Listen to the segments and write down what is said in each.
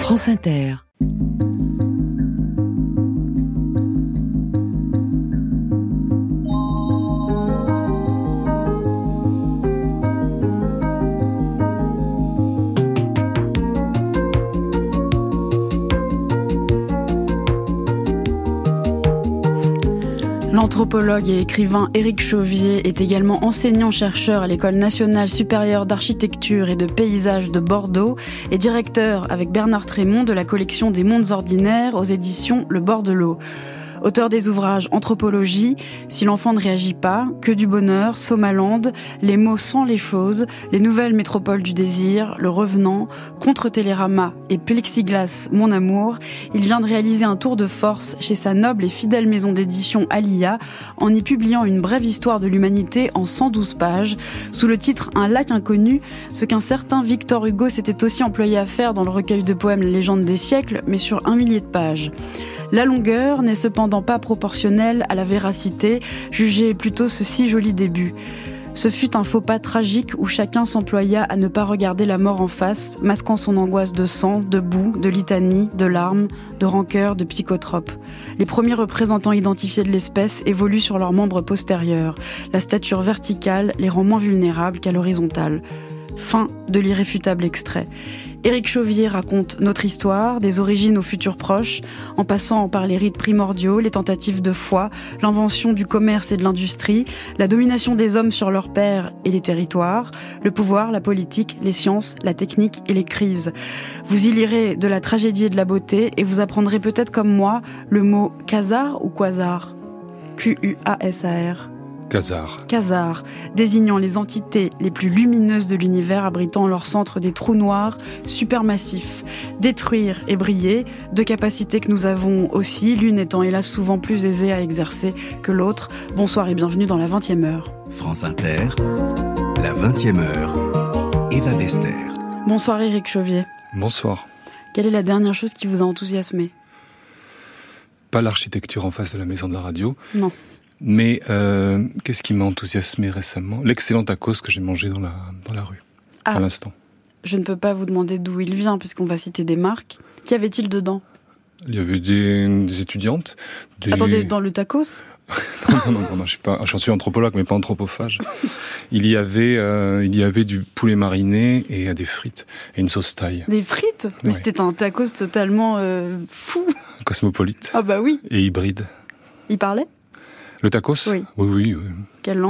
France Inter. L'anthropologue et écrivain Éric Chauvier est également enseignant-chercheur à l'École nationale supérieure d'architecture et de paysage de Bordeaux et directeur avec Bernard Trémont de la collection des mondes ordinaires aux éditions Le Bord de l'eau. Auteur des ouvrages Anthropologie, Si l'enfant ne réagit pas, Que du bonheur, Sommaland, Les mots sans les choses, Les nouvelles métropoles du désir, Le revenant, Contre Télérama et Plexiglas, Mon amour, il vient de réaliser un tour de force chez sa noble et fidèle maison d'édition Alia en y publiant une brève histoire de l'humanité en 112 pages, sous le titre Un lac inconnu, ce qu'un certain Victor Hugo s'était aussi employé à faire dans le recueil de poèmes La légende des siècles, mais sur 1 millier de pages. La longueur n'est cependant pas proportionnelle à la véracité, jugez plutôt ce si joli début. Ce fut un faux pas tragique où chacun s'employa à ne pas regarder la mort en face, masquant son angoisse de sang, de boue, de litanie, de larmes, de rancœur, de psychotropes. Les premiers représentants identifiés de l'espèce évoluent sur leurs membres postérieurs. La stature verticale les rend moins vulnérables qu'à l'horizontale. Fin de l'irréfutable extrait. Éric Chauvier raconte notre histoire, des origines aux futurs proches, en passant par les rites primordiaux, les tentatives de foi, l'invention du commerce et de l'industrie, la domination des hommes sur leurs pairs et les territoires, le pouvoir, la politique, les sciences, la technique et les crises. Vous y lirez de la tragédie et de la beauté et vous apprendrez peut-être comme moi le mot quasar ou quasar. Q-U-A-S-A-R. Quasar, désignant les entités les plus lumineuses de l'univers abritant en leur centre des trous noirs supermassifs. Détruire et briller, deux capacités que nous avons aussi, l'une étant hélas souvent plus aisée à exercer que l'autre. Bonsoir et bienvenue dans la 20e heure. France Inter, la 20e heure, Eva Bester. Bonsoir Éric Chauvier. Bonsoir. Quelle est la dernière chose qui vous a enthousiasmé ? Pas l'architecture en face de la maison de la radio. Non. Mais qu'est-ce qui m'a enthousiasmé récemment ? L'excellent tacos que j'ai mangé dans la rue, à l'instant. Je ne peux pas vous demander d'où il vient, puisqu'on va citer des marques. Qu'y avait-il dedans ? Il y avait des étudiantes. Attendez, dans le tacos ? non, j'en suis anthropologue, mais pas anthropophage. Il y avait du poulet mariné et des frites, et une sauce thaï. Des frites ? Mais ouais. C'était un tacos totalement fou. Cosmopolite. Ah bah oui. Et hybride. Il parlait ? Le tacos ? Oui. Quelle langue ?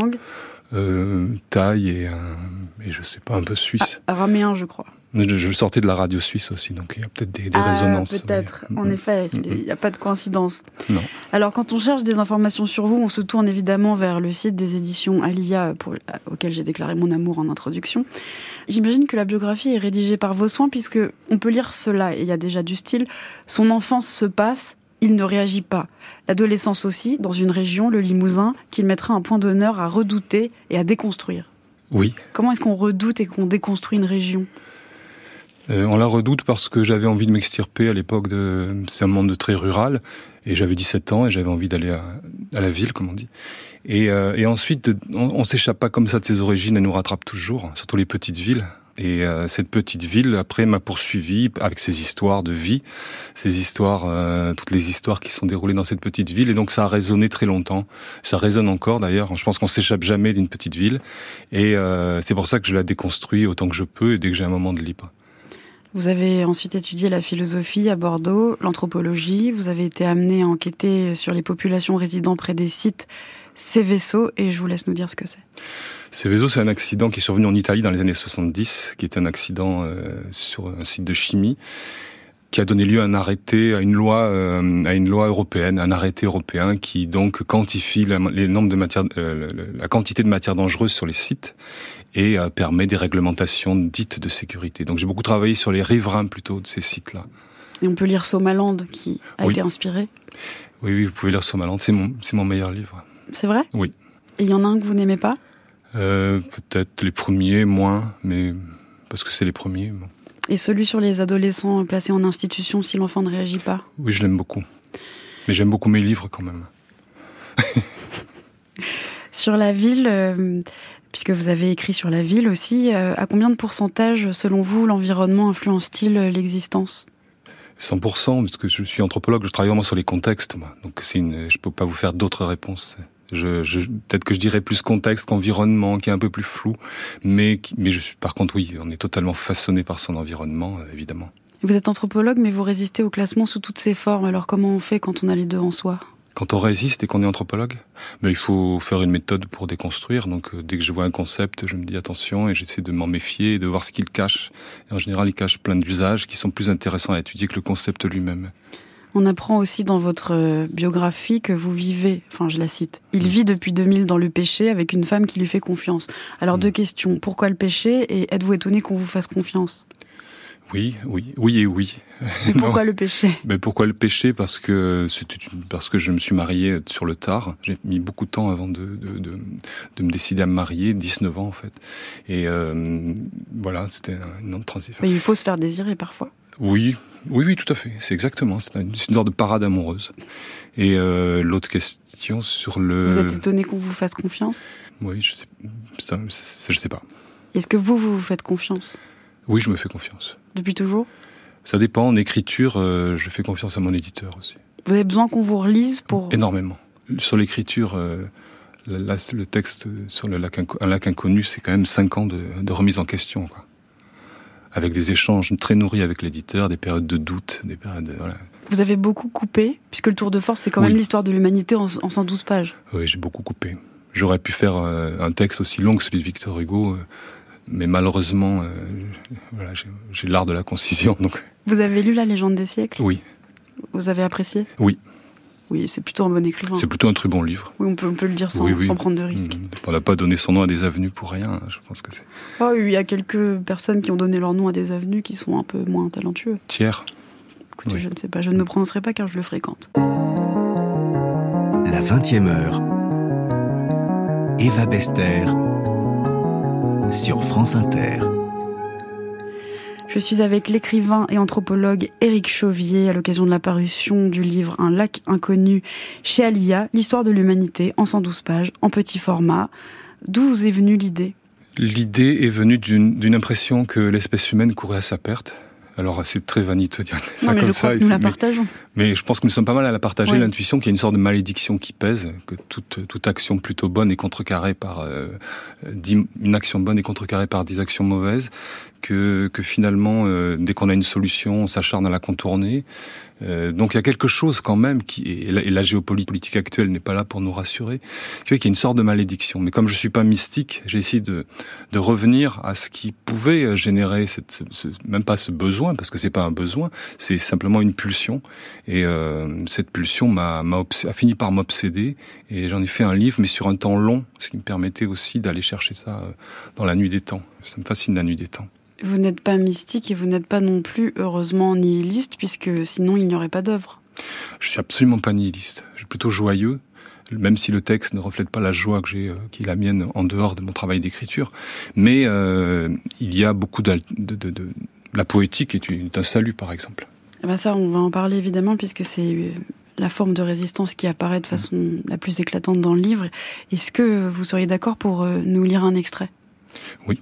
Thaï et je sais pas, un peu suisse. Araméen, je crois. Je sortais de la radio suisse aussi, donc il y a peut-être des résonances. Peut-être, en effet, il n'y a pas de coïncidence. Non. Alors, quand on cherche des informations sur vous, on se tourne évidemment vers le site des éditions Alia, auquel j'ai déclaré mon amour en introduction. J'imagine que la biographie est rédigée par vos soins, puisque on peut lire cela, et il y a déjà du style. Son enfance se passe, il ne réagit pas. L'adolescence aussi, dans une région, le Limousin, qu'il mettra un point d'honneur à redouter et à déconstruire. Oui. Comment est-ce qu'on redoute et qu'on déconstruit une région ? On la redoute parce que j'avais envie de m'extirper à l'époque c'est un monde très rural, et j'avais 17 ans et j'avais envie d'aller à la ville, comme on dit. Et ensuite, on s'échappe pas comme ça de ses origines, elle nous rattrape toujours, surtout les petites villes. Et cette petite ville, après, m'a poursuivi avec ses histoires de vie, ces histoires, toutes les histoires qui sont déroulées dans cette petite ville. Et donc, ça a résonné très longtemps. Ça résonne encore, d'ailleurs. Je pense qu'on s'échappe jamais d'une petite ville. Et c'est pour ça que je la déconstruis autant que je peux et dès que j'ai un moment de libre. Vous avez ensuite étudié la philosophie à Bordeaux, l'anthropologie. Vous avez été amené à enquêter sur les populations résidant près des sites Seveso, et je vous laisse nous dire ce que c'est. Seveso, c'est un accident qui est survenu en Italie dans les années 70, qui était un accident sur un site de chimie, qui a donné lieu à un arrêté, à une loi européenne, un arrêté européen qui donc quantifie la quantité de matière dangereuse sur les sites et permet des réglementations dites de sécurité. Donc j'ai beaucoup travaillé sur les riverains plutôt de ces sites-là. Et on peut lire Sommaland qui a été inspiré. Oui, vous pouvez lire Sommaland, c'est mon meilleur livre. C'est vrai ? Oui. Et il y en a un que vous n'aimez pas ? Peut-être les premiers, moins, mais parce que c'est les premiers. Bon. Et celui sur les adolescents placés en institution si l'enfant ne réagit pas ? Oui, je l'aime beaucoup. Mais j'aime beaucoup mes livres quand même. Sur la ville, puisque vous avez écrit sur la ville aussi, à combien de pourcentage, selon vous, l'environnement influence-t-il l'existence ? 100%, parce que je suis anthropologue, je travaille vraiment sur les contextes, moi. Donc je peux pas vous faire d'autres réponses. Peut-être que je dirais plus contexte qu'environnement, qui est un peu plus flou, mais par contre, oui, on est totalement façonné par son environnement, évidemment. Vous êtes anthropologue, mais vous résistez au classement sous toutes ses formes. Alors comment on fait quand on a les deux en soi ? Quand on résiste et qu'on est anthropologue, il faut faire une méthode pour déconstruire. Donc dès que je vois un concept, je me dis attention et j'essaie de m'en méfier et de voir ce qu'il cache. Et en général, il cache plein d'usages qui sont plus intéressants à étudier que le concept lui-même. On apprend aussi dans votre biographie que vous vivez, enfin je la cite, « Il vit depuis 2000 dans le péché avec une femme qui lui fait confiance ». Alors deux questions, pourquoi le péché et êtes-vous étonné qu'on vous fasse confiance ? Oui et oui. Et pourquoi le péché ? Pourquoi le péché ? Parce que je me suis marié sur le tard. J'ai mis beaucoup de temps avant de me décider à me marier, 19 ans en fait. Et voilà, c'était une autre transition. Mais il faut se faire désirer parfois. Oui, tout à fait. C'est exactement. C'est une histoire de parade amoureuse. Et l'autre question sur le... Vous êtes étonné qu'on vous fasse confiance ? Oui, je sais pas. Est-ce que vous faites confiance ? Oui, je me fais confiance. Depuis toujours ? Ça dépend. En écriture, je fais confiance à mon éditeur aussi. Vous avez besoin qu'on vous relise pour... Énormément. Sur l'écriture, le texte sur un lac inconnu, c'est quand même 5 ans de remise en question, quoi. Avec des échanges très nourris avec l'éditeur, des périodes de doute, des périodes... Voilà. Vous avez beaucoup coupé, puisque le Tour de Force, c'est quand même l'histoire de l'humanité en 112 pages. Oui, j'ai beaucoup coupé. J'aurais pu faire un texte aussi long que celui de Victor Hugo, mais malheureusement, voilà, j'ai l'art de la concision. Donc... Vous avez lu La Légende des siècles ? Oui. Vous avez apprécié ? Oui. Oui, c'est plutôt un bon écrivain. C'est plutôt un très bon livre. Oui, on peut le dire sans prendre de risques. On n'a pas donné son nom à des avenues pour rien, je pense que c'est... Oh, il y a quelques personnes qui ont donné leur nom à des avenues qui sont un peu moins talentueux. Thiers. Écoutez, je ne sais pas, je ne me prononcerai pas car je le fréquente. La 20e heure. Eva Bester sur France Inter. Je suis avec l'écrivain et anthropologue Éric Chauvier à l'occasion de la parution du livre Un lac inconnu chez Alia, l'histoire de l'humanité en 112 pages, en petit format. D'où vous est venue l'idée ? L'idée est venue d'une impression que l'espèce humaine courait à sa perte. Alors c'est très vaniteux de dire ça comme ça. Nous la partageons. Mais je pense que nous sommes pas mal à la partager, l'intuition qu'il y a une sorte de malédiction qui pèse, que toute action plutôt bonne est contrecarrée par une action bonne est contrecarrée par 10 actions mauvaises, que finalement dès qu'on a une solution, on s'acharne à la contourner. Donc il y a quelque chose quand même et la géopolitique actuelle n'est pas là pour nous rassurer, qui fait qu'il y a une sorte de malédiction. Mais comme je suis pas mystique, j'ai essayé de revenir à ce qui pouvait générer même pas ce besoin, parce que c'est pas un besoin, c'est simplement une pulsion. Et cette pulsion a fini par m'obséder, et j'en ai fait un livre, mais sur un temps long, ce qui me permettait aussi d'aller chercher ça dans la nuit des temps. Ça me fascine, la nuit des temps. Vous n'êtes pas mystique et vous n'êtes pas non plus, heureusement, nihiliste, puisque sinon il n'y aurait pas d'œuvre. Je suis absolument pas nihiliste. Je suis plutôt joyeux, même si le texte ne reflète pas la joie que j'ai, qui est la mienne en dehors de mon travail d'écriture. Mais il y a beaucoup de la poétique est un salut, par exemple. Eh ben ça, on va en parler évidemment, puisque c'est la forme de résistance qui apparaît de façon la plus éclatante dans le livre. Est-ce que vous seriez d'accord pour nous lire un extrait ? Oui.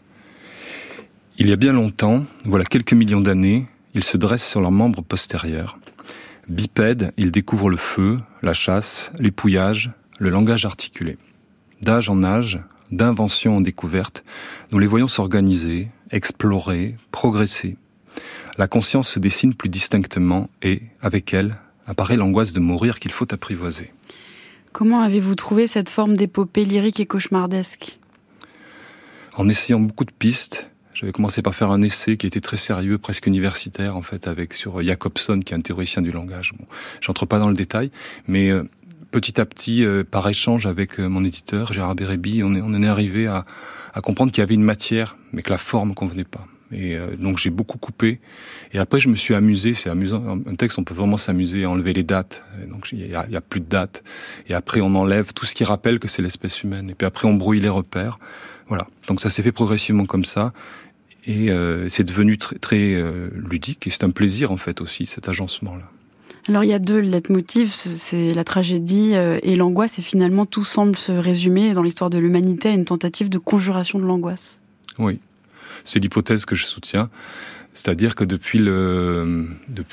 Il y a bien longtemps, voilà quelques millions d'années, ils se dressent sur leurs membres postérieurs. Bipèdes, ils découvrent le feu, la chasse, l'épouillage, le langage articulé. D'âge en âge, d'invention en découverte, nous les voyons s'organiser, explorer, progresser. La conscience se dessine plus distinctement et, avec elle, apparaît l'angoisse de mourir qu'il faut apprivoiser. Comment avez-vous trouvé cette forme d'épopée lyrique et cauchemardesque ? En essayant beaucoup de pistes. J'avais commencé par faire un essai qui était très sérieux, presque universitaire en fait, sur Jacobson, qui est un théoricien du langage. Bon, j'entre pas dans le détail, mais petit à petit, par échange avec mon éditeur, Gérard Bérébi, on en est arrivé à comprendre qu'il y avait une matière, mais que la forme convenait pas. Et donc j'ai beaucoup coupé. Et après je me suis amusé, c'est amusant. Un texte, on peut vraiment s'amuser à enlever les dates. Et donc il y a plus de dates. Et après on enlève tout ce qui rappelle que c'est l'espèce humaine. Et puis après on brouille les repères. Voilà. Donc ça s'est fait progressivement comme ça. Et c'est devenu très, très ludique. Et c'est un plaisir en fait aussi, cet agencement-là. Alors il y a deux leitmotivs, c'est la tragédie et l'angoisse. Et finalement tout semble se résumer dans l'histoire de l'humanité à une tentative de conjuration de l'angoisse. Oui. C'est l'hypothèse que je soutiens. C'est-à-dire que depuis le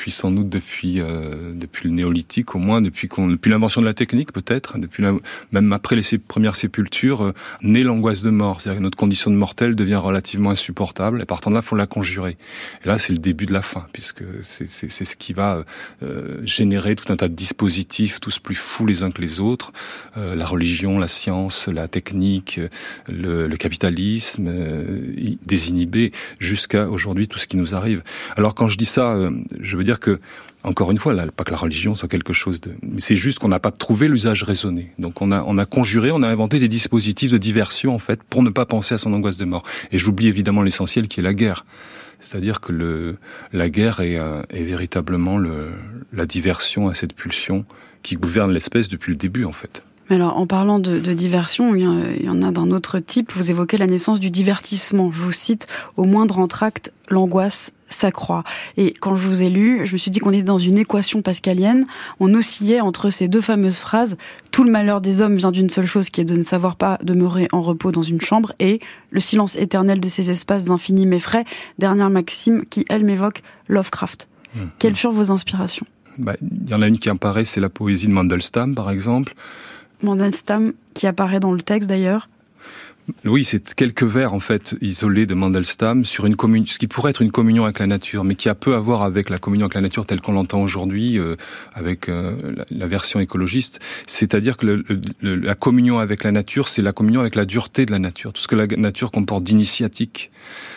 néolithique, au moins, depuis l'invention de la technique, peut-être, même après les premières sépultures, naît l'angoisse de mort. C'est-à-dire que notre condition de mortel devient relativement insupportable, et partant de là, il faut la conjurer. Et là, c'est le début de la fin, puisque c'est ce qui va générer tout un tas de dispositifs, tous plus fous les uns que les autres, la religion, la science, la technique, le capitalisme, désinhibé, jusqu'à aujourd'hui tout ce qui nous arrive. Alors quand je dis ça, je veux dire que, encore une fois, là, pas que la religion soit quelque chose de... Mais c'est juste qu'on n'a pas trouvé l'usage raisonné. Donc on a conjuré, on a inventé des dispositifs de diversion, en fait, pour ne pas penser à son angoisse de mort. Et j'oublie évidemment l'essentiel qui est la guerre. C'est-à-dire que la guerre est véritablement la diversion à cette pulsion qui gouverne l'espèce depuis le début, en fait. Alors, en parlant de diversion, il y en a d'un autre type. Vous évoquez la naissance du divertissement. Je vous cite, au moindre entracte, l'angoisse s'accroît. Et quand je vous ai lu, je me suis dit qu'on était dans une équation pascalienne. On oscillait entre ces deux fameuses phrases. Tout le malheur des hommes vient d'une seule chose, qui est de ne savoir pas demeurer en repos dans une chambre, et le silence éternel de ces espaces infinis m'effraie. Dernière maxime qui, elle, m'évoque Lovecraft. Quelles furent vos inspirations ? Il y en a une qui apparaît, c'est la poésie de Mandelstam, par exemple. Mandelstam, qui apparaît dans le texte d'ailleurs. Oui, c'est quelques vers en fait isolés de Mandelstam sur ce qui pourrait être une communion avec la nature, mais qui a peu à voir avec la communion avec la nature telle qu'on l'entend aujourd'hui, avec la version écologiste. C'est-à-dire que la communion avec la nature, c'est la communion avec la dureté de la nature, tout ce que la nature comporte d'initiatique.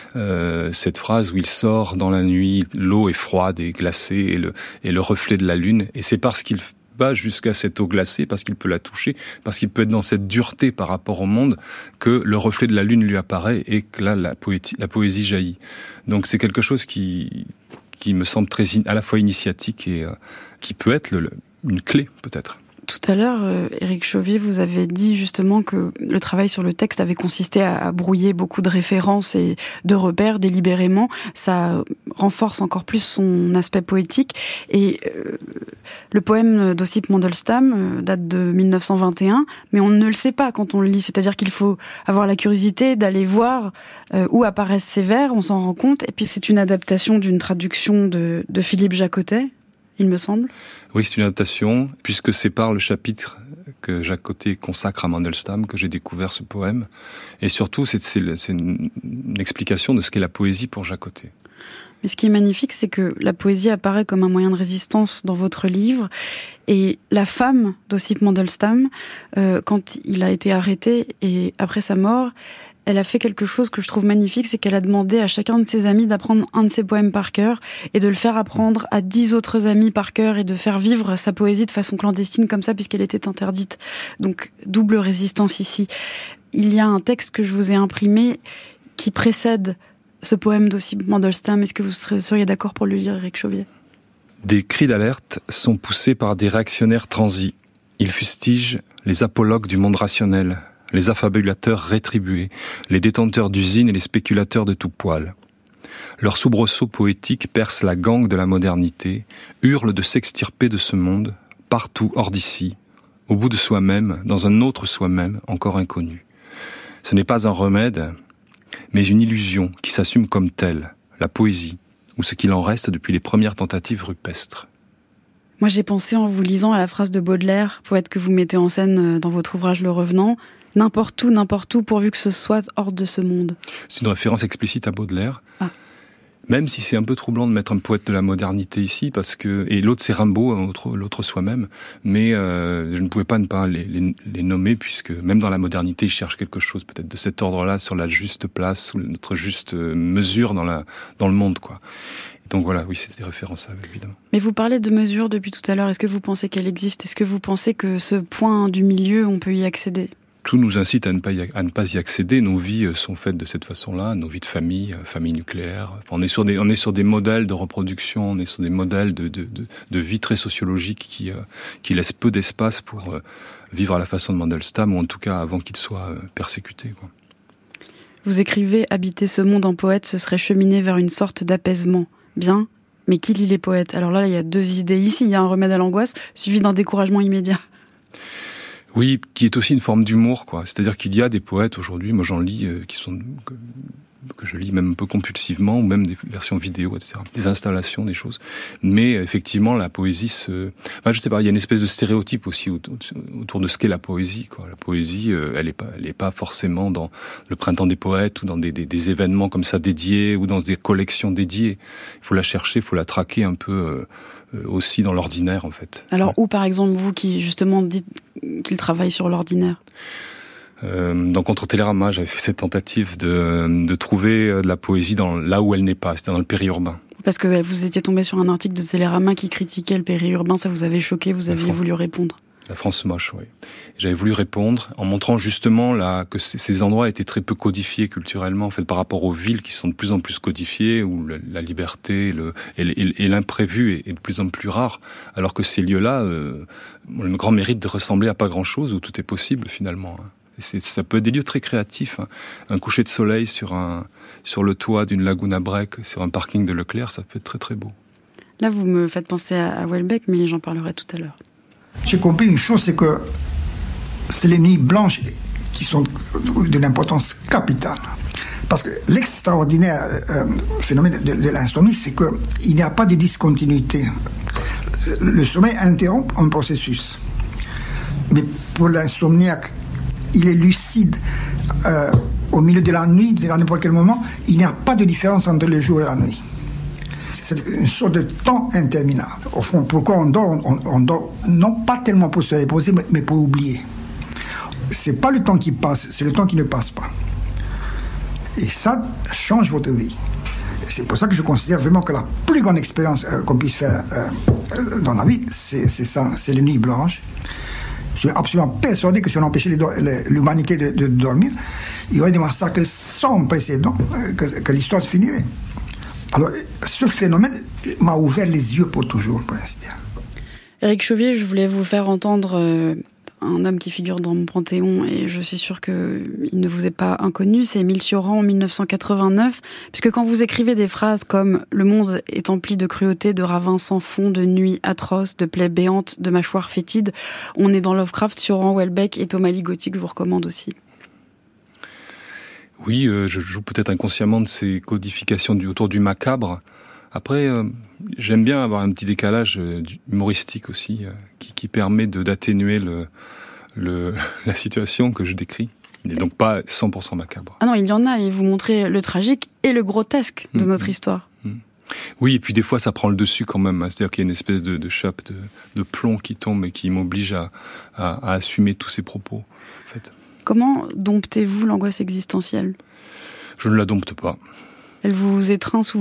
Cette phrase où il sort dans la nuit, l'eau est froide et glacée, et le reflet de la lune, et c'est parce qu'il va jusqu'à cette eau glacée, parce qu'il peut la toucher, parce qu'il peut être dans cette dureté par rapport au monde, que le reflet de la lune lui apparaît et que là, la poésie jaillit. Donc c'est quelque chose qui me semble à la fois initiatique et qui peut être une clé, peut-être. Tout à l'heure, Éric Chauvier, vous avez dit justement que le travail sur le texte avait consisté à brouiller beaucoup de références et de repères délibérément. Ça renforce encore plus son aspect poétique. Et le poème d'Ossip Mandelstam date de 1921, mais on ne le sait pas quand on le lit. C'est-à-dire qu'il faut avoir la curiosité d'aller voir où apparaissent ces vers, on s'en rend compte. Et puis c'est une adaptation d'une traduction de Philippe Jacotet, il me semble. Oui, c'est une adaptation, puisque c'est par le chapitre que Jacotet consacre à Mandelstam que j'ai découvert ce poème. Et surtout, c'est une explication de ce qu'est la poésie pour Jacotet. Mais ce qui est magnifique, c'est que la poésie apparaît comme un moyen de résistance dans votre livre. Et la femme d'Ossip Mandelstam, quand il a été arrêté et après sa mort, elle a fait quelque chose que je trouve magnifique, c'est qu'elle a demandé à chacun de ses amis d'apprendre un de ses poèmes par cœur et de le faire apprendre à 10 autres amis par cœur et de faire vivre sa poésie de façon clandestine comme ça puisqu'elle était interdite. Donc, double résistance ici. Il y a un texte que je vous ai imprimé qui précède ce poème d'Ossip Mandelstam. Est-ce que vous seriez d'accord pour le lire, Éric Chauvier ? Des cris d'alerte sont poussés par des réactionnaires transis. Ils fustigent les apologues du monde rationnel, les affabulateurs rétribués, les détenteurs d'usines et les spéculateurs de tout poil. Leurs soubresauts poétiques percent la gangue de la modernité, hurlent de s'extirper de ce monde, partout hors d'ici, au bout de soi-même, dans un autre soi-même encore inconnu. Ce n'est pas un remède, mais une illusion qui s'assume comme telle, la poésie, ou ce qu'il en reste depuis les premières tentatives rupestres. Moi j'ai pensé en vous lisant à la phrase de Baudelaire, poète que vous mettez en scène dans votre ouvrage Le Revenant, n'importe où, pourvu que ce soit hors de ce monde. C'est une référence explicite à Baudelaire. Ah. Même si c'est un peu troublant de mettre un poète de la modernité ici, et l'autre c'est Rimbaud, l'autre soi-même, mais je ne pouvais pas ne pas les nommer, puisque même dans la modernité, ils cherchent quelque chose peut-être de cet ordre-là, sur la juste place, ou notre juste mesure dans le monde, quoi. Donc voilà, oui, c'est des références, évidemment. Mais vous parlez de mesure depuis tout à l'heure. Est-ce que vous pensez qu'elle existe ? Est-ce que vous pensez que ce point du milieu, on peut y accéder ? Tout nous incite à ne pas y accéder. Nos vies sont faites de cette façon-là, nos vies de famille nucléaire. On est sur des modèles de reproduction, on est sur des modèles de vie très sociologiques qui laissent peu d'espace pour vivre à la façon de Mandelstam, ou en tout cas avant qu'il soit persécuté, quoi. Vous écrivez « Habiter ce monde en poète, ce serait cheminer vers une sorte d'apaisement. Bien, mais qui lit les poètes ?» Alors là, il y a deux idées ici. Il y a un remède à l'angoisse, suivi d'un découragement immédiat. Oui, qui est aussi une forme d'humour, quoi. C'est-à-dire qu'il y a des poètes aujourd'hui, moi j'en lis, qui sont que je lis même un peu compulsivement, ou même des versions vidéo, etc. Des installations, des choses. Mais effectivement, la poésie je sais pas, il y a une espèce de stéréotype aussi autour de ce qu'est la poésie, quoi. La poésie, elle est pas forcément dans le printemps des poètes, ou dans des événements comme ça dédiés, ou dans des collections dédiées. Il faut la chercher, il faut la traquer un peu aussi dans l'ordinaire, en fait. Alors, où, par exemple, vous qui, justement, dites qu'il travaille sur l'ordinaire ? Dans Contre Télérama, j'avais fait cette tentative de trouver de la poésie là où elle n'est pas, c'est-à-dire dans le périurbain. Parce que vous étiez tombé sur un article de Télérama qui critiquait le périurbain, ça vous avait choqué, vous aviez voulu répondre. La France moche, oui. J'avais voulu répondre en montrant justement que ces endroits étaient très peu codifiés culturellement, en fait, par rapport aux villes qui sont de plus en plus codifiées, où la liberté et l'imprévu est de plus en plus rare, alors que ces lieux-là ont le grand mérite de ressembler à pas grand-chose, où tout est possible finalement. Et ça peut être des lieux très créatifs. Un coucher de soleil sur le toit d'une lagune à break, sur un parking de Leclerc, ça peut être très très beau. Là, vous me faites penser à Houellebecq, mais j'en parlerai tout à l'heure. J'ai compris une chose, c'est que c'est les nuits blanches qui sont de l'importance capitale. Parce que l'extraordinaire phénomène de l'insomnie, c'est qu'il n'y a pas de discontinuité. Le sommeil interrompt un processus. Mais pour l'insomniaque, il est lucide au milieu de la nuit, à n'importe quel moment. Il n'y a pas de différence entre le jour et la nuit. C'est une sorte de temps interminable. Au fond, pourquoi on dort non pas tellement pour se reposer, mais pour oublier. C'est pas le temps qui passe, c'est le temps qui ne passe pas. Et ça change votre vie. C'est pour ça que je considère vraiment que la plus grande expérience qu'on puisse faire dans la vie, c'est ça, c'est les nuits blanches. Je suis absolument persuadé que si on empêchait l'humanité de dormir, il y aurait des massacres sans précédent, que l'histoire se finirait. Alors, ce phénomène m'a ouvert les yeux pour toujours, pour ainsi dire. Éric Chauvier, je voulais vous faire entendre un homme qui figure dans mon panthéon, et je suis sûre qu'il ne vous est pas inconnu, c'est Émile Cioran en 1989, puisque quand vous écrivez des phrases comme « Le monde est empli de cruauté, de ravins sans fond, de nuits atroces, de plaies béantes, de mâchoires fétides », on est dans Lovecraft, Cioran, Houellebecq et Thomas Ligotti, que je vous recommande aussi. Oui, je joue peut-être inconsciemment de ces codifications autour du macabre. Après, j'aime bien avoir un petit décalage humoristique aussi, qui permet d'atténuer la situation que je décris. Il n'est donc pas 100% macabre. Ah non, il y en a, et vous montrez le tragique et le grotesque de notre histoire. Oui, et puis des fois ça prend le dessus quand même. C'est-à-dire qu'il y a une espèce de chape de plomb qui tombe et qui m'oblige à assumer tous ces propos, en fait. Comment domptez-vous l'angoisse existentielle ? Je ne la dompte pas. Elle vous étreint souvent ?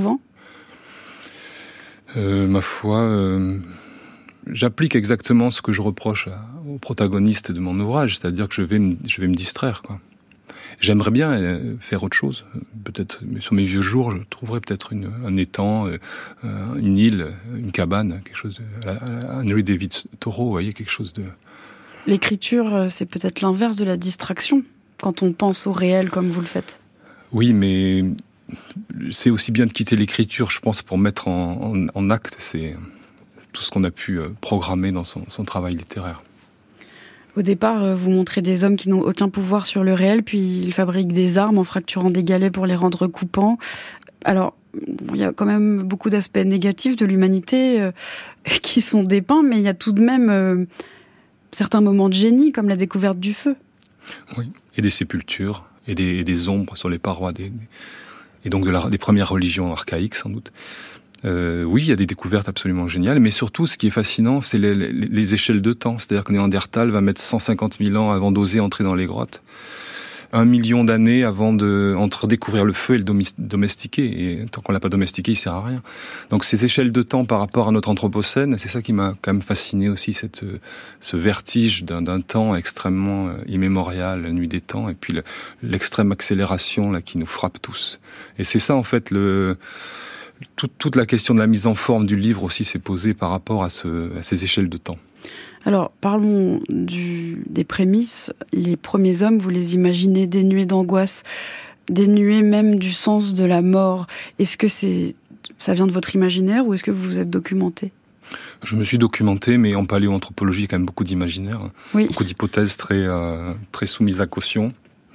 Ma foi, j'applique exactement ce que je reproche aux protagonistes de mon ouvrage, c'est-à-dire que je vais me distraire, quoi. J'aimerais bien faire autre chose. Peut-être sur mes vieux jours, je trouverais peut-être un étang, une île, une cabane, quelque chose à Henry David Thoreau, vous voyez, quelque chose de... L'écriture, c'est peut-être l'inverse de la distraction, quand on pense au réel comme vous le faites. Oui, mais c'est aussi bien de quitter l'écriture, je pense, pour mettre en acte tout ce qu'on a pu programmer dans son travail littéraire. Au départ, vous montrez des hommes qui n'ont aucun pouvoir sur le réel, puis ils fabriquent des armes en fracturant des galets pour les rendre coupants. Alors, il y a quand même beaucoup d'aspects négatifs de l'humanité qui sont dépeints, mais il y a tout de même... certains moments de génie, comme la découverte du feu. Oui, et des sépultures, et des ombres sur les parois, et donc des premières religions archaïques, sans doute. Oui, il y a des découvertes absolument géniales, mais surtout, ce qui est fascinant, c'est les échelles de temps. C'est-à-dire que Néandertal va mettre 150 000 ans avant d'oser entrer dans les grottes. 1 million d'années entre découvrir le feu et le domestiquer. Et tant qu'on l'a pas domestiqué, il sert à rien. Donc ces échelles de temps par rapport à notre anthropocène, c'est ça qui m'a quand même fasciné aussi, ce vertige d'un temps extrêmement immémorial, la nuit des temps, et puis l'extrême accélération là qui nous frappe tous. Et c'est ça en fait toute la question de la mise en forme du livre aussi s'est posée par rapport à ces échelles de temps. Alors, parlons des prémices. Les premiers hommes, vous les imaginez dénués d'angoisse, dénués même du sens de la mort. Est-ce que ça vient de votre imaginaire ou est-ce que vous vous êtes documenté ? Je me suis documenté, mais en paléoanthropologie, il y a quand même beaucoup d'imaginaire. Oui. Beaucoup d'hypothèses très soumises à caution.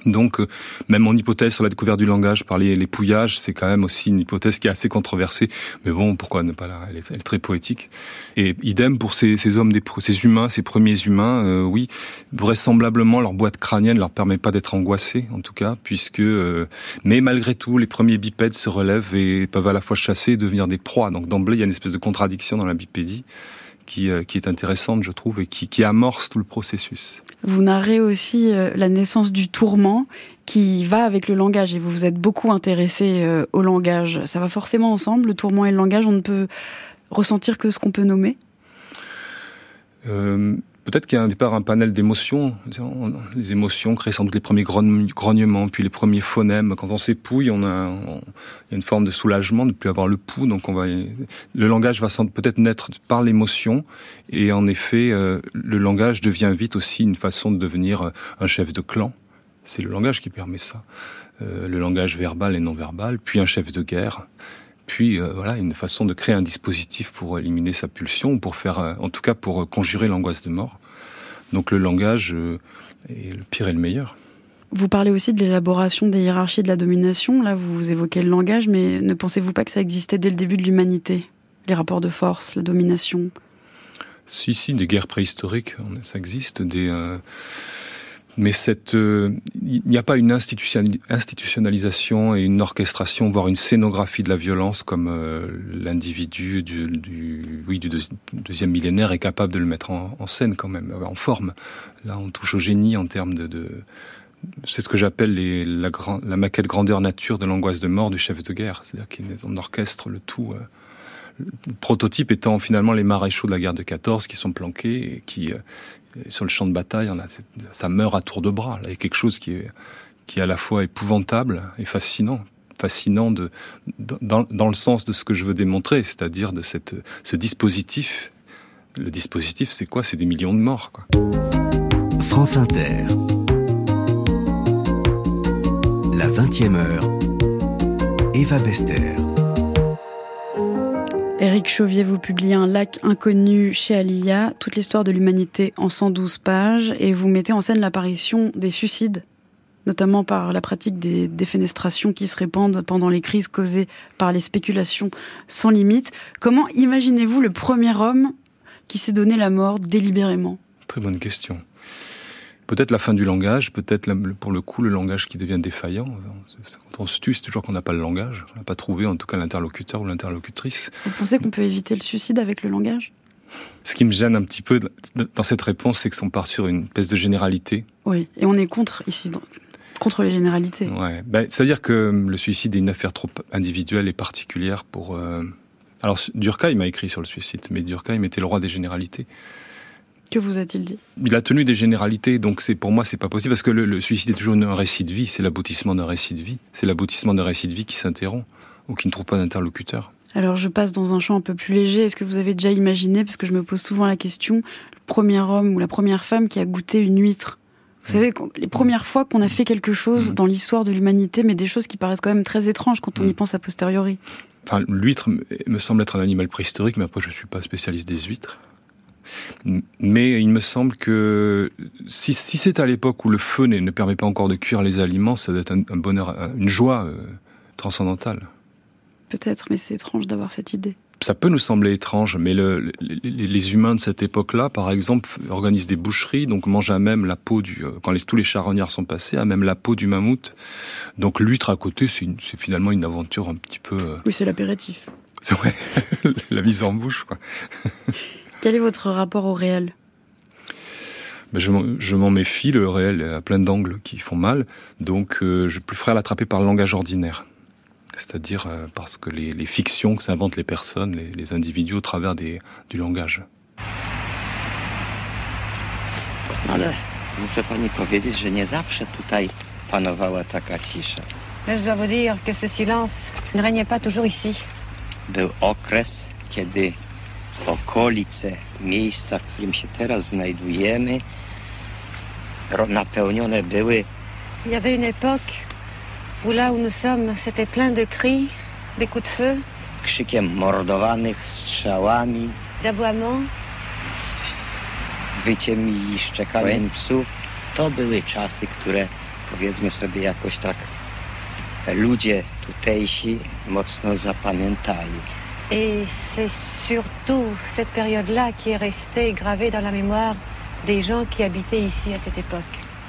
Donc, même mon hypothèse sur la découverte du langage par les pouillages, c'est quand même aussi une hypothèse qui est assez controversée. Mais bon, pourquoi ne pas elle est très poétique. Et idem pour ces humains, ces premiers humains, oui, vraisemblablement leur boîte crânienne leur permet pas d'être angoissés, en tout cas, mais malgré tout, les premiers bipèdes se relèvent et peuvent à la fois chasser et devenir des proies. Donc d'emblée, il y a une espèce de contradiction dans la bipédie qui est intéressante, je trouve, et qui amorce tout le processus. Vous narrez aussi la naissance du tourment qui va avec le langage, et vous vous êtes beaucoup intéressé au langage. Ça va forcément ensemble, le tourment et le langage, on ne peut ressentir que ce qu'on peut nommer ? Peut-être qu'il y a au départ un panel d'émotions. Les émotions créent sans doute les premiers grognements, puis les premiers phonèmes. Quand on s'épouille, il y a une forme de soulagement de ne plus avoir le pouls. Donc le langage va peut-être naître par l'émotion. Et en effet, le langage devient vite aussi une façon de devenir un chef de clan. C'est le langage qui permet ça. Le langage verbal et non verbal, puis un chef de guerre. Puis une façon de créer un dispositif pour éliminer sa pulsion, pour en tout cas pour conjurer l'angoisse de mort. Donc le langage est le pire et le meilleur. Vous parlez aussi de l'élaboration des hiérarchies de la domination. Là, vous évoquez le langage, mais ne pensez-vous pas que ça existait dès le début de l'humanité ? Les rapports de force, la domination ? Si, des guerres préhistoriques, ça existe. Mais il n'y a pas une institutionnalisation et une orchestration, voire une scénographie de la violence comme l'individu du deuxième millénaire est capable de le mettre en scène quand même, en forme. Là, on touche au génie en termes c'est ce que j'appelle la maquette grandeur nature de l'angoisse de mort du chef de guerre. C'est-à-dire qu'on orchestre le tout. Le prototype étant finalement les maréchaux de la guerre de 14 qui sont planqués et qui... sur le champ de bataille, ça meurt à tour de bras. Là, il y a quelque chose qui est à la fois épouvantable et fascinant. Fascinant dans le sens de ce que je veux démontrer, c'est-à-dire de ce dispositif. Le dispositif, c'est quoi ? C'est des millions de morts, quoi. France Inter. La 20e heure. Eva Bester. Éric Chauvier, vous publiez Un lac inconnu chez Alia, toute l'histoire de l'humanité en 112 pages, et vous mettez en scène l'apparition des suicides, notamment par la pratique des défenestrations qui se répandent pendant les crises causées par les spéculations sans limite. Comment imaginez-vous le premier homme qui s'est donné la mort délibérément ? Très bonne question. Peut-être la fin du langage, peut-être pour le coup le langage qui devient défaillant. Quand on se tue, c'est toujours qu'on n'a pas le langage. On n'a pas trouvé en tout cas l'interlocuteur ou l'interlocutrice. Vous pensez qu'on peut éviter le suicide avec le langage ? Ce qui me gêne un petit peu dans cette réponse, c'est qu'on part sur une espèce de généralité. Oui, et on est contre les généralités. Ouais. C'est-à-dire que le suicide est une affaire trop individuelle et particulière pour... Alors Durkheim a écrit sur le suicide, mais Durkheim était le roi des généralités. Que vous a-t-il dit ? Il a tenu des généralités, donc pour moi c'est pas possible, parce que le suicide est toujours un récit de vie, c'est l'aboutissement d'un récit de vie. C'est l'aboutissement d'un récit de vie qui s'interrompt, ou qui ne trouve pas d'interlocuteur. Alors je passe dans un champ un peu plus léger, est-ce que vous avez déjà imaginé, parce que je me pose souvent la question, le premier homme ou la première femme qui a goûté une huître ? Vous savez, les premières fois qu'on a fait quelque chose dans l'histoire de l'humanité, mais des choses qui paraissent quand même très étranges quand on y pense a posteriori. Enfin, l'huître me semble être un animal préhistorique, mais après je suis pas spécialiste des huîtres. Mais il me semble que si c'est à l'époque où le feu ne permet pas encore de cuire les aliments, ça doit être un bonheur, une joie transcendantale. Peut-être, mais c'est étrange d'avoir cette idée. Ça peut nous sembler étrange, mais les humains de cette époque-là, par exemple, organisent des boucheries, donc mangent à même la peau quand tous les charognards sont passés, à même la peau du mammouth. Donc l'huître à côté, c'est finalement une aventure un petit peu... Oui, c'est l'apéritif. C'est vrai, la mise en bouche, quoi. Quel est votre rapport au réel ? Je m'en méfie, le réel a plein d'angles qui font mal, donc je préfère l'attraper par le langage ordinaire. C'est-à-dire parce que les fictions que s'inventent les personnes, les individus au travers du langage. Ale muszę pani powiedzieć, że nie zawsze tutaj panowała taka cisza. Mais je dois vous dire que ce silence ne régnait pas toujours ici. Był okres, kiedy okolice miejsca, w którym się teraz znajdujemy, napełnione były. Il y avait une époque où là où nous sommes, c'était plein de cris, des coups de feu, Krzykiem mordowanych, strzałami, d'aboiements, wyciem i szczekaniem psów. To były czasy, które powiedzmy sobie jakoś tak ludzie tutejsi mocno zapamiętali. Et c'est surtout cette période-là qui est restée gravée dans la mémoire des gens qui habitaient ici à cette époque.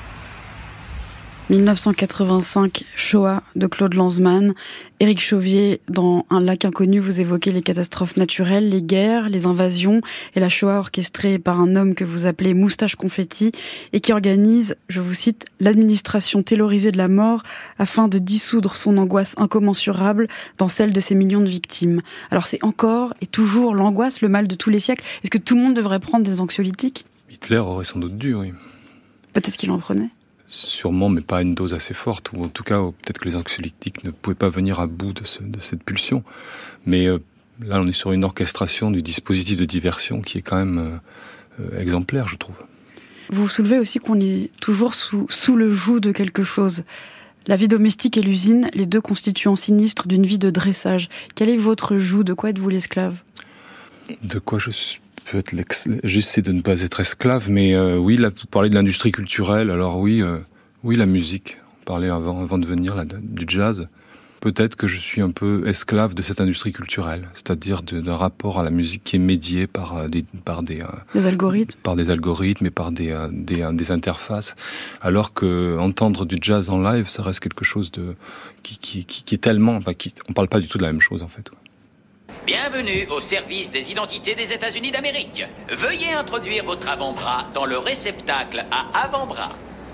1985, Shoah de Claude Lanzmann. Éric Chauvier, dans Un lac inconnu, vous évoquez les catastrophes naturelles, les guerres, les invasions et la Shoah orchestrée par un homme que vous appelez Moustache Confetti et qui organise, je vous cite, l'administration taylorisée de la mort afin de dissoudre son angoisse incommensurable dans celle de ces millions de victimes. Alors c'est encore et toujours l'angoisse, le mal de tous les siècles. Est-ce que tout le monde devrait prendre des anxiolytiques ? Hitler aurait sans doute dû, oui. Peut-être qu'il en prenait. Sûrement, mais pas à une dose assez forte. Ou en tout cas, peut-être que les anxiolytiques ne pouvaient pas venir à bout de cette pulsion. Mais là, on est sur une orchestration du dispositif de diversion qui est quand même exemplaire, je trouve. Vous soulevez aussi qu'on est toujours sous le joug de quelque chose. La vie domestique et l'usine, les deux constituants sinistres d'une vie de dressage. Quel est votre joug ? De quoi êtes-vous l'esclave ? De quoi j'essaie de ne pas être esclave, mais oui, là, vous parlez de l'industrie culturelle, alors oui, la musique. On parlait avant de venir là, du jazz. Peut-être que je suis un peu esclave de cette industrie culturelle, c'est-à-dire d'un rapport à la musique qui est médié par des algorithmes, par des algorithmes et par des interfaces, alors que entendre du jazz en live, ça reste quelque chose qui est tellement, on parle pas du tout de la même chose en fait. Bienvenue au service des identités des États-Unis d'Amérique. Veuillez introduire votre avant-bras dans le réceptacle à avant-bras.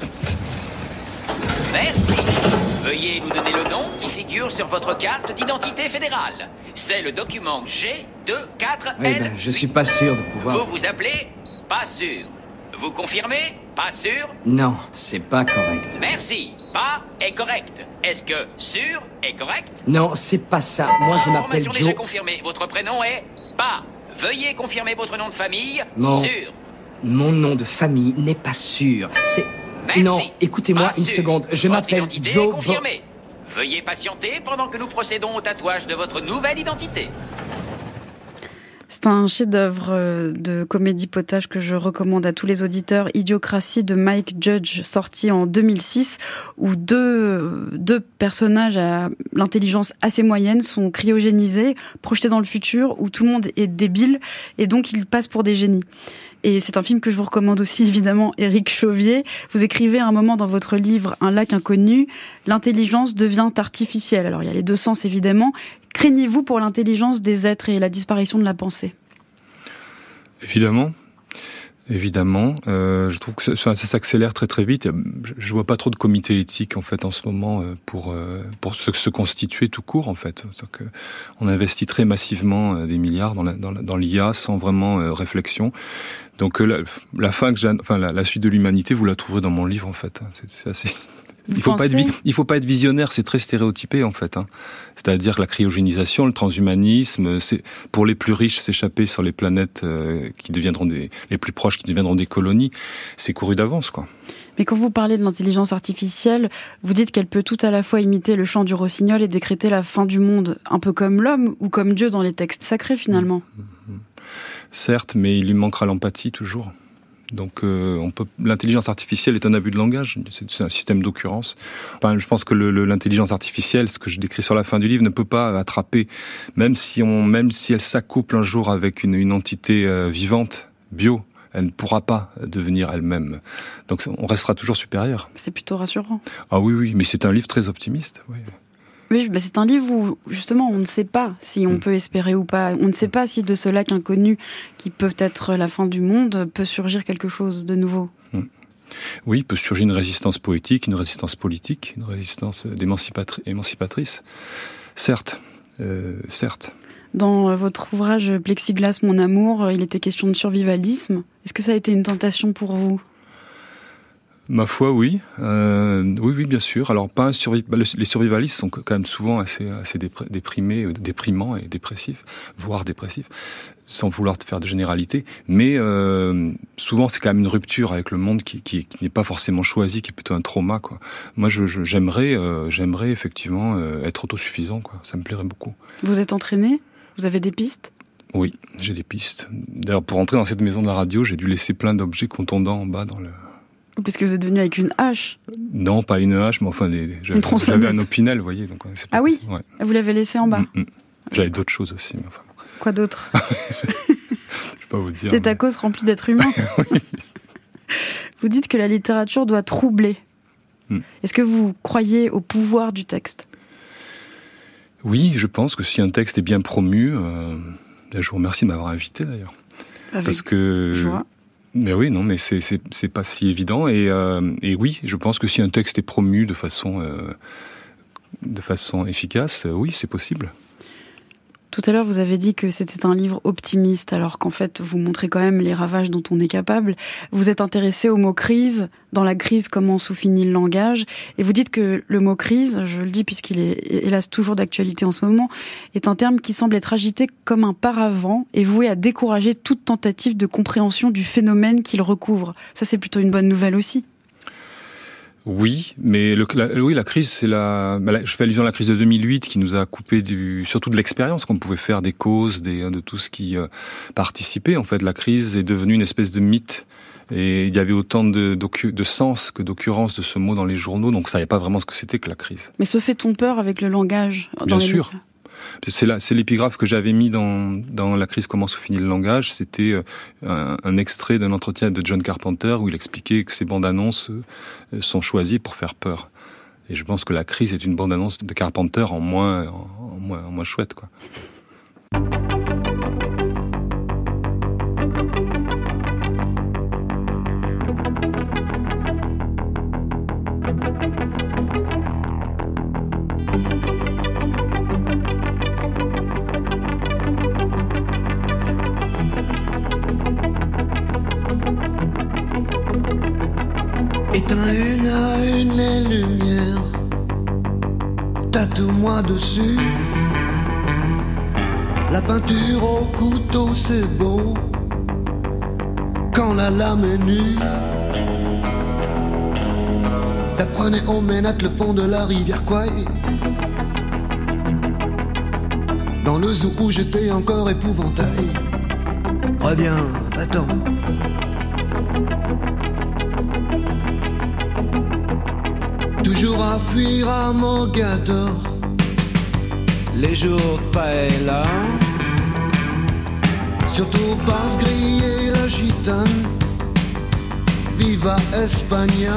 Merci. Veuillez nous donner le nom qui figure sur votre carte d'identité fédérale. C'est le document G24L. Oui, je suis pas sûr de pouvoir... Vous vous appelez Pas sûr. Vous confirmez Pas sûr? Non, c'est pas correct. Merci. Pas est correct. Est-ce que sûr est correct? Non, c'est pas ça. Moi, je m'appelle Information Joe. déjà confirmée. Votre prénom est Pas. Veuillez confirmer votre nom de famille. Non. Sûr. Mon nom de famille n'est pas sûr. C'est... Merci. Non, écoutez-moi Pas une sûr. seconde. Je Votre m'appelle identité est Joe... confirmée. Veuillez patienter pendant que nous procédons au tatouage de votre nouvelle identité. C'est un chef-d'œuvre de comédie potage que je recommande à tous les auditeurs. Idiocratie de Mike Judge, sorti en 2006, où deux personnages à l'intelligence assez moyenne sont cryogénisés, projetés dans le futur, où tout le monde est débile, et donc ils passent pour des génies. Et c'est un film que je vous recommande aussi, évidemment, Éric Chauvier. Vous écrivez à un moment dans votre livre « Un lac inconnu », l'intelligence devient artificielle. Alors il y a les deux sens, évidemment. Craignez-vous pour l'intelligence des êtres et la disparition de la pensée ? Évidemment. Je trouve que ça s'accélère très très vite. Je vois pas trop de comités éthiques en fait en ce moment pour se constituer tout court en fait. Donc, on investit très massivement des milliards dans l'IA sans vraiment réflexion. Donc la suite de l'humanité, vous la trouverez dans mon livre en fait. C'est assez. Il faut pas être visionnaire, c'est très stéréotypé en fait. C'est-à-dire que la cryogénisation, le transhumanisme, c'est pour les plus riches s'échapper sur les planètes qui deviendront les plus proches, qui deviendront des colonies, c'est couru d'avance quoi. Mais quand vous parlez de l'intelligence artificielle, vous dites qu'elle peut tout à la fois imiter le chant du rossignol et décréter la fin du monde, un peu comme l'homme ou comme Dieu dans les textes sacrés finalement. Certes, mais il lui manquera l'empathie toujours. Donc l'intelligence artificielle est un abus de langage, c'est un système d'occurrence. Enfin, je pense que l'intelligence artificielle, ce que je décris sur la fin du livre, ne peut pas attraper, même si elle s'accouple un jour avec une entité vivante, bio, elle ne pourra pas devenir elle-même. Donc on restera toujours supérieur. C'est plutôt rassurant. Ah oui, mais c'est un livre très optimiste, oui. Oui, mais c'est un livre où, justement, on ne sait pas si on peut espérer ou pas. On ne sait pas si de ce lac inconnu, qui peut être la fin du monde, peut surgir quelque chose de nouveau. Oui, il peut surgir une résistance poétique, une résistance politique, une résistance émancipatrice. Certes. Dans votre ouvrage « Plexiglas, mon amour », il était question de survivalisme. Est-ce que ça a été une tentation pour vous ? Ma foi, oui. Oui, bien sûr. Alors, les survivalistes sont quand même souvent assez déprimés, déprimants et dépressifs, voire dépressifs, sans vouloir faire de généralité. Mais souvent, c'est quand même une rupture avec le monde qui n'est pas forcément choisi, qui est plutôt un trauma, quoi. Moi, j'aimerais effectivement être autosuffisant, quoi. Ça me plairait beaucoup. Vous êtes entraîné ? Vous avez des pistes ? Oui, j'ai des pistes. D'ailleurs, pour entrer dans cette maison de la radio, j'ai dû laisser plein d'objets contondants en bas dans le... Parce que vous êtes venu avec une hache. Non, pas une hache, mais enfin, j'avais un opinel, vous voyez. Donc, c'est pas oui, ouais. Vous l'avez laissé en bas. J'avais d'autres choses aussi. Mais enfin. Quoi d'autre? Je vais pas vous dire. Des tacos remplis d'êtres humains. Oui. Vous dites que la littérature doit troubler. Est-ce que vous croyez au pouvoir du texte? Oui, je pense que si un texte est bien promu, je vous remercie de m'avoir invité d'ailleurs. Parce que joie. Mais oui, non, mais c'est pas si évident. Et oui, je pense que si un texte est promu de façon efficace, oui, c'est possible. Tout à l'heure, vous avez dit que c'était un livre optimiste, alors qu'en fait, vous montrez quand même les ravages dont on est capable. Vous êtes intéressé au mot crise. Dans la crise commence ou finit le langage. Et vous dites que le mot crise, je le dis puisqu'il est hélas toujours d'actualité en ce moment, est un terme qui semble être agité comme un paravent et voué à décourager toute tentative de compréhension du phénomène qu'il recouvre. Ça, c'est plutôt une bonne nouvelle aussi. Oui, mais la crise, je fais allusion à la crise de 2008 qui nous a coupé surtout de l'expérience qu'on pouvait faire, des causes, de tout ce qui participait. En fait, la crise est devenue une espèce de mythe. Et il y avait autant de sens que d'occurrence de ce mot dans les journaux, donc on ne savait pas vraiment ce que c'était que la crise. Mais se fait-on peur avec le langage dans Bien les sûr. médias ? C'est l'épigraphe que j'avais mis dans La crise commence ou finit le langage. C'était un extrait d'un entretien de John Carpenter où il expliquait que ces bandes annonces sont choisies pour faire peur. Et je pense que La crise est une bande annonce de Carpenter en moins chouette, quoi. Éteins une à une les lumières, tatoue-moi dessus. La peinture au couteau c'est beau, quand la lame est nue. T'apprenais aux ménates le pont de la rivière Kwai. Dans le zoo où j'étais encore épouvantail. Reviens, attends. Toujours à fuir à Mogador, les jours pas et là. Surtout pas se griller la gitane, viva España.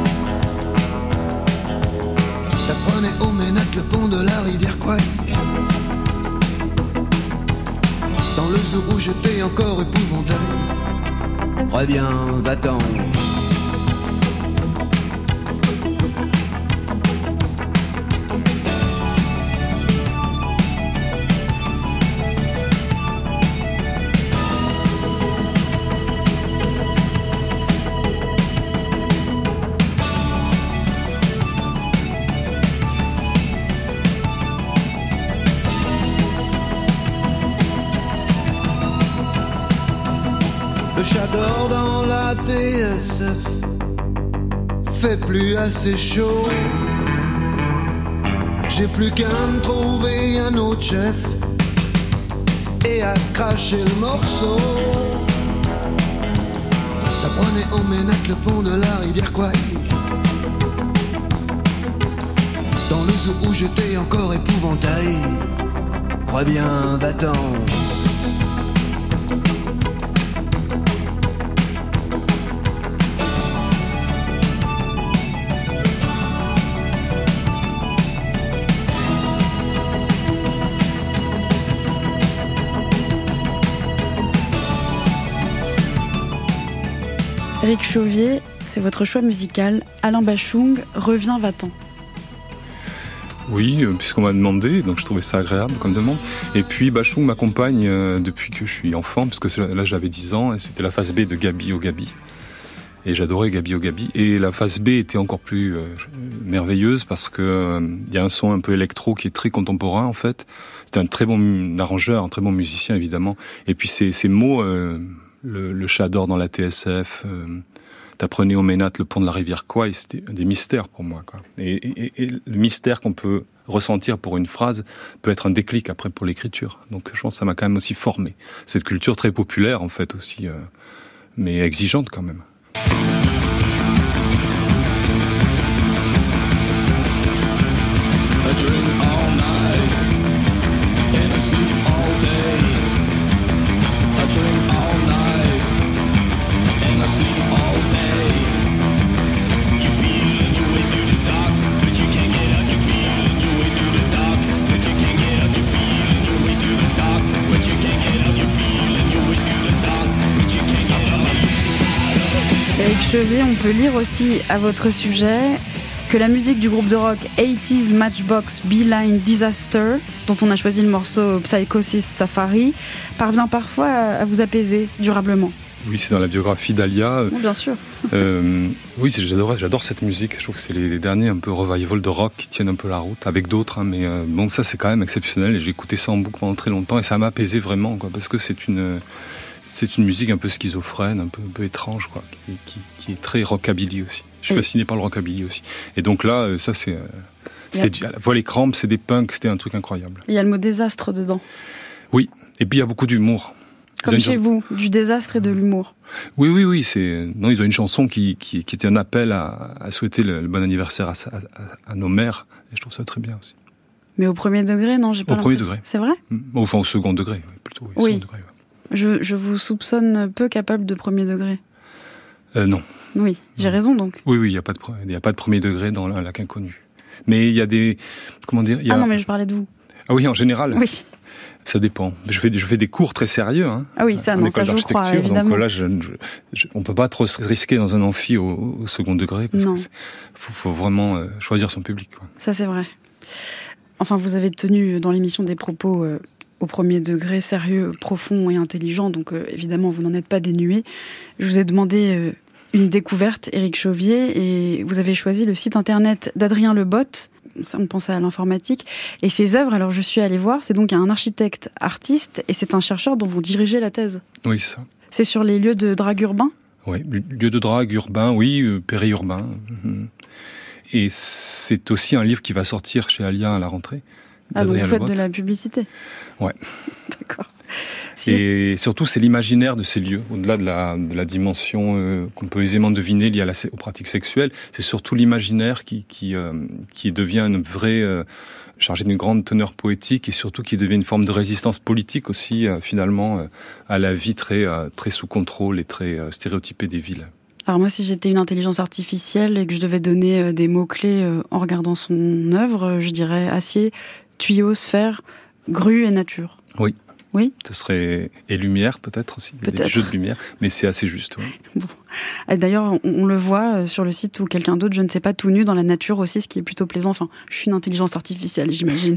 T'apprenais aux ménates le pont de la rivière Kwai. Dans le zoo où j'étais encore épouvantail. Reviens, va-t'en. Le chat dort dans la TSF, fait plus assez chaud. J'ai plus qu'à me trouver un autre chef et à cracher le morceau. T'apprenais aux ménates le pont de la rivière Kwai. Dans le zoo où j'étais encore épouvantail. Reviens, va-t'en. Éric Chauvier, c'est votre choix musical. Alain Bachung, Reviens, va-t'en. Oui, puisqu'on m'a demandé, donc je trouvais ça agréable comme demande. Et puis Bachung m'accompagne depuis que je suis enfant, parce que là j'avais 10 ans, et c'était la phase B de Gabi au Gabi. Et j'adorais Gabi au Gabi. Et la phase B était encore plus merveilleuse, parce que y a un son un peu électro qui est très contemporain en fait. C'était un très bon arrangeur, un très bon musicien évidemment. Et puis ces mots... Le chat dort dans la TSF, t'apprenais aux ménates le pont de la rivière Kwai, c'était des mystères pour moi, quoi. Et le mystère qu'on peut ressentir pour une phrase peut être un déclic après pour l'écriture. Donc je pense que ça m'a quand même aussi formé. Cette culture très populaire en fait aussi, mais exigeante quand même. Éric Chevier, on peut lire aussi à votre sujet que la musique du groupe de rock 80s Matchbox Beeline Disaster, dont on a choisi le morceau Psychosis Safari, parvient parfois à vous apaiser durablement. Oui, c'est dans la biographie d'Alia. Oui, bien sûr. Oui, j'adore cette musique. Je trouve que c'est les derniers un peu revival de rock qui tiennent un peu la route, avec d'autres. Hein, mais bon, ça c'est quand même exceptionnel. Et j'ai écouté ça en boucle pendant très longtemps et ça m'a apaisé vraiment, quoi, parce que c'est une musique un peu schizophrène, un peu étrange, quoi, qui est très rockabilly aussi. Je suis fasciné par le rockabilly aussi. Et donc là, ça c'est... C'était à la fois les Cramps, c'est des punks, c'était un truc incroyable. Il y a le mot désastre dedans. Oui, et puis il y a beaucoup d'humour. Comme chez vous, du désastre et de l'humour. Oui, non, ils ont une chanson qui était un appel à souhaiter le bon anniversaire à nos mères, et je trouve ça très bien aussi. Mais au premier degré, non, j'ai pas l'impression. Au premier degré. C'est vrai ? Enfin, au second degré, plutôt. Oui. Second degré, ouais. Je vous soupçonne peu capable de premier degré. Non. Oui, j'ai raison donc. Oui, il n'y a pas de premier degré dans la lac inconnu. Mais il y a des... Comment dire Ah non, mais je parlais de vous. Ah oui, en général. Oui. Ça dépend. Je fais des cours très sérieux. Hein, ah oui, ça, non, ça je vous crois, évidemment. Donc là, on ne peut pas trop se risquer dans un amphi au second degré, parce qu'il faut vraiment choisir son public, quoi. Ça, c'est vrai. Enfin, vous avez tenu dans l'émission des propos au premier degré, sérieux, profond et intelligent, donc évidemment, vous n'en êtes pas dénué. Je vous ai demandé une découverte, Éric Chevier, et vous avez choisi le site internet d'Adrien Lebotte. On pensait à l'informatique. Et ses œuvres, alors je suis allée voir, c'est donc un architecte artiste et c'est un chercheur dont vous dirigez la thèse. Oui, c'est ça. C'est sur les lieux de drague urbains ? Oui, lieux de drague urbains, oui, périurbains. Et c'est aussi un livre qui va sortir chez Alia à la rentrée. Ah, donc vous faites de la publicité ? Ouais. D'accord. Et surtout, c'est l'imaginaire de ces lieux, au-delà de la dimension qu'on peut aisément deviner liée aux pratiques sexuelles. C'est surtout l'imaginaire qui devient une vraie, chargé d'une grande teneur poétique et surtout qui devient une forme de résistance politique aussi, finalement, à la vie très sous contrôle et très stéréotypée des villes. Alors moi, si j'étais une intelligence artificielle et que je devais donner des mots-clés en regardant son œuvre, je dirais acier, tuyau, sphère, grue et nature. Oui. Oui. Ce serait... Et lumière, peut-être aussi. Peut-être. Des jeux de lumière, mais c'est assez juste. Oui. Bon. Et d'ailleurs, on le voit sur le site où quelqu'un d'autre, je ne sais pas, tout nu dans la nature aussi, ce qui est plutôt plaisant. Enfin, je suis une intelligence artificielle, j'imagine.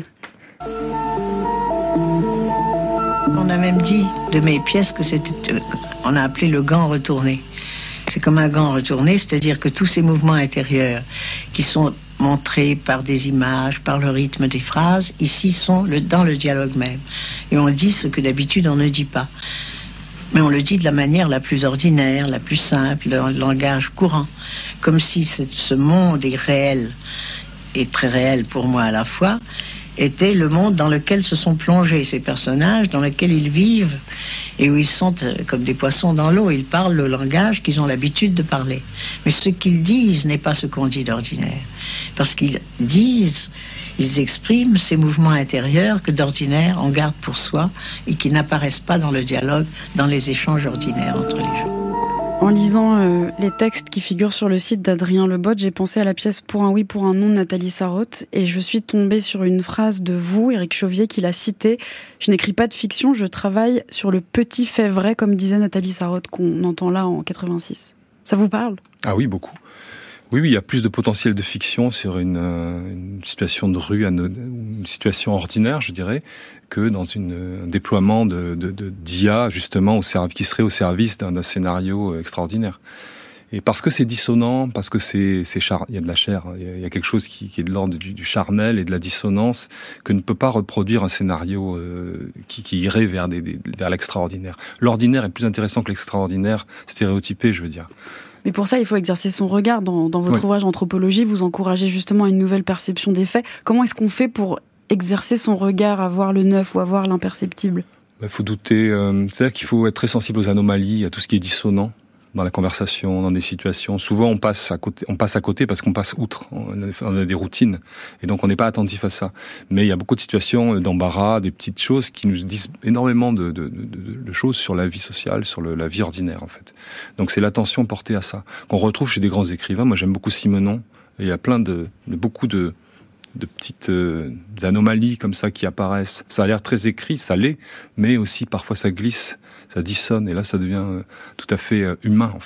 On a même dit de mes pièces que c'était... On a appelé le gant retourné. C'est comme un gant retourné, c'est-à-dire que tous ces mouvements intérieurs qui sont montrés par des images, par le rythme des phrases, ici sont dans le dialogue même. Et on dit ce que d'habitude on ne dit pas. Mais on le dit de la manière la plus ordinaire, la plus simple, dans le langage courant. Comme si ce monde est réel, et très réel pour moi à la fois, était le monde dans lequel se sont plongés ces personnages, dans lequel ils vivent, et où ils sont comme des poissons dans l'eau. Ils parlent le langage qu'ils ont l'habitude de parler. Mais ce qu'ils disent n'est pas ce qu'on dit d'ordinaire. Parce qu'ils disent, ils expriment ces mouvements intérieurs que d'ordinaire on garde pour soi et qui n'apparaissent pas dans le dialogue, dans les échanges ordinaires entre les gens. En lisant les textes qui figurent sur le site d'Adrien Lebotte, j'ai pensé à la pièce Pour un oui, pour un non de Nathalie Sarraute, et je suis tombée sur une phrase de vous, Éric Chevier, qui l'a citée. Je n'écris pas de fiction, je travaille sur le petit fait vrai, comme disait Nathalie Sarraute, qu'on entend là en 86. Ça vous parle ? Ah oui, beaucoup. Oui, il y a plus de potentiel de fiction sur une situation de rue, une situation ordinaire, je dirais, que dans un déploiement d'IA, justement, qui serait au service d'un scénario extraordinaire. Et parce que c'est dissonant, parce que il y a de la chair, il y a quelque chose qui est de l'ordre du charnel et de la dissonance, que ne peut pas reproduire un scénario qui irait vers l'extraordinaire. L'ordinaire est plus intéressant que l'extraordinaire, stéréotypé, je veux dire. Mais pour ça, il faut exercer son regard. Dans votre ouvrage Anthropologie, vous encouragez justement une nouvelle perception des faits. Comment est-ce qu'on fait pour exercer son regard, à voir le neuf ou à voir l'imperceptible ? Il faut douter. C'est-à-dire qu'il faut être très sensible aux anomalies, à tout ce qui est dissonant dans la conversation, dans des situations. Souvent, on passe à côté parce qu'on passe outre. On a des routines. Et donc, on n'est pas attentif à ça. Mais il y a beaucoup de situations d'embarras, des petites choses qui nous disent énormément de choses sur la vie sociale, sur la vie ordinaire, en fait. Donc, c'est l'attention portée à ça. Qu'on retrouve chez des grands écrivains. Moi, j'aime beaucoup Simenon. Et il y a beaucoup de petites anomalies comme ça qui apparaissent. Ça a l'air très écrit, ça l'est, mais aussi parfois ça glisse, ça dissonne, et là ça devient tout à fait humain en fait.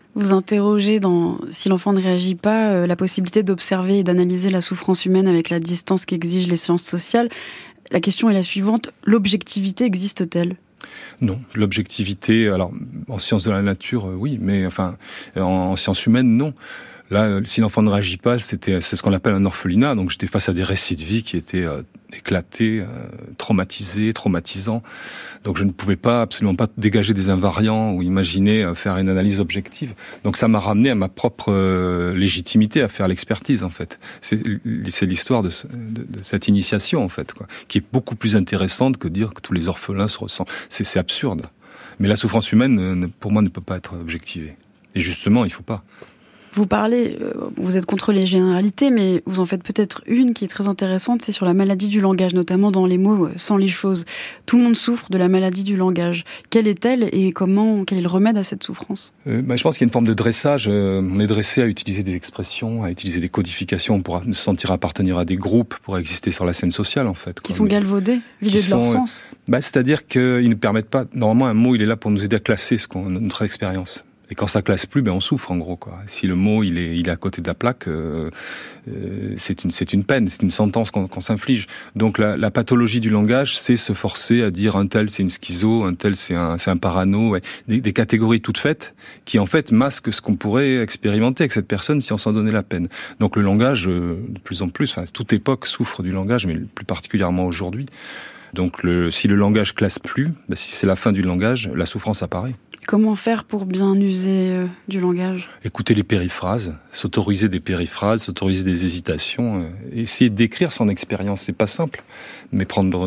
Vous interrogez dans « Si l'enfant ne réagit pas », la possibilité d'observer et d'analyser la souffrance humaine avec la distance qu'exigent les sciences sociales. La question est la suivante, l'objectivité existe-t-elle ? Non, l'objectivité, alors en sciences de la nature, oui, mais enfin en sciences humaines, non. Là, si l'enfant ne réagit pas, c'est ce qu'on appelle un orphelinat. Donc j'étais face à des récits de vie qui étaient éclatés, traumatisants. Donc je ne pouvais absolument pas dégager des invariants ou imaginer faire une analyse objective. Donc ça m'a ramené à ma propre légitimité à faire l'expertise, en fait. C'est l'histoire de cette initiation, en fait, quoi, qui est beaucoup plus intéressante que dire que tous les orphelins se ressentent. C'est absurde. Mais la souffrance humaine, pour moi, ne peut pas être objectivée. Et justement, il ne faut pas. Vous parlez, vous êtes contre les généralités, mais vous en faites peut-être une qui est très intéressante, c'est sur la maladie du langage, notamment dans les mots sans les choses. Tout le monde souffre de la maladie du langage. Quelle est-elle et quel est le remède à cette souffrance ? Je pense qu'il y a une forme de dressage. On est dressé à utiliser des expressions, à utiliser des codifications pour se sentir appartenir à des groupes, pour exister sur la scène sociale, en fait. Qui sont galvaudés, vidés de leur sens. C'est-à-dire qu'ils ne permettent pas... Normalement, un mot, il est là pour nous aider à classer notre expérience. Et quand ça classe plus, on souffre en gros, quoi. Si le mot il est à côté de la plaque, c'est une peine, c'est une sentence qu'on s'inflige. Donc la pathologie du langage, c'est se forcer à dire un tel c'est une schizo, un tel c'est un parano, ouais. Des catégories toutes faites qui en fait masquent ce qu'on pourrait expérimenter avec cette personne si on s'en donnait la peine. Donc le langage, de plus en plus, toute époque souffre du langage, mais plus particulièrement aujourd'hui. Donc si le langage classe plus, si c'est la fin du langage, la souffrance apparaît. Comment faire pour bien user du langage ? Écouter les périphrases, s'autoriser des périphrases, s'autoriser des hésitations, essayer d'écrire son expérience. C'est pas simple, mais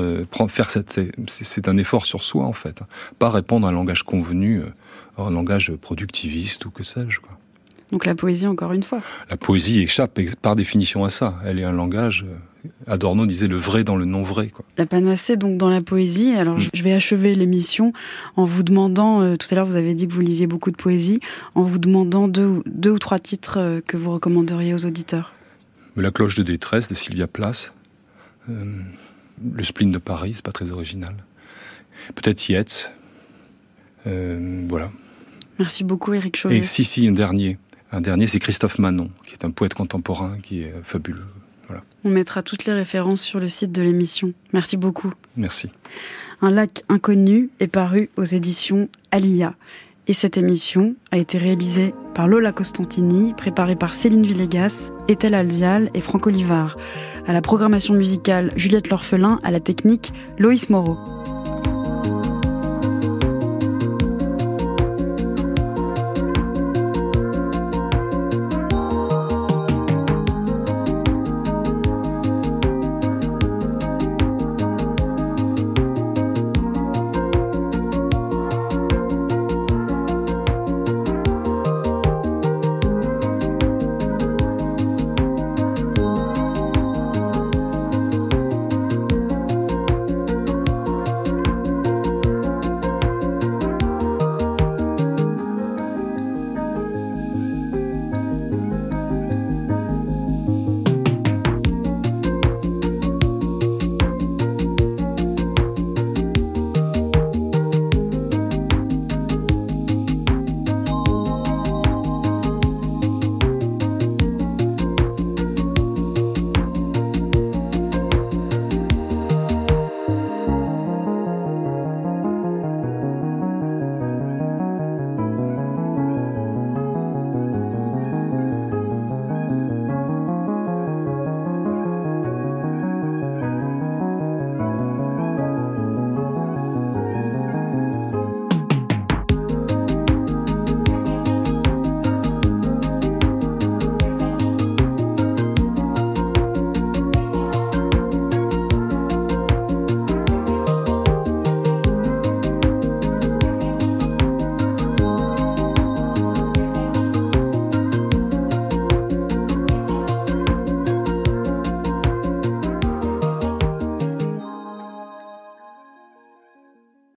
c'est un effort sur soi en fait. Pas répondre à un langage convenu, un langage productiviste ou que sais-je, quoi. Donc la poésie, encore une fois. La poésie échappe par définition à ça. Elle est un langage... Adorno disait le vrai dans le non-vrai, quoi. La panacée, donc, dans la poésie. Alors, je vais achever l'émission en vous demandant, tout à l'heure, vous avez dit que vous lisiez beaucoup de poésie, en vous demandant deux ou trois titres que vous recommanderiez aux auditeurs. La cloche de détresse de Sylvia Plath, le spleen de Paris, c'est pas très original. Peut-être Yeats. Voilà. Merci beaucoup, Éric Chauvet. Et un dernier. Un dernier, c'est Christophe Manon, qui est un poète contemporain, qui est fabuleux. Voilà. On mettra toutes les références sur le site de l'émission. Merci beaucoup. Merci. Un lac inconnu est paru aux éditions Alia. Et cette émission a été réalisée par Lola Costantini, préparée par Céline Villegas, Ethel Alzial et Franck Olivard. À la programmation musicale, Juliette L'Orphelin, à la technique, Loïs Moreau.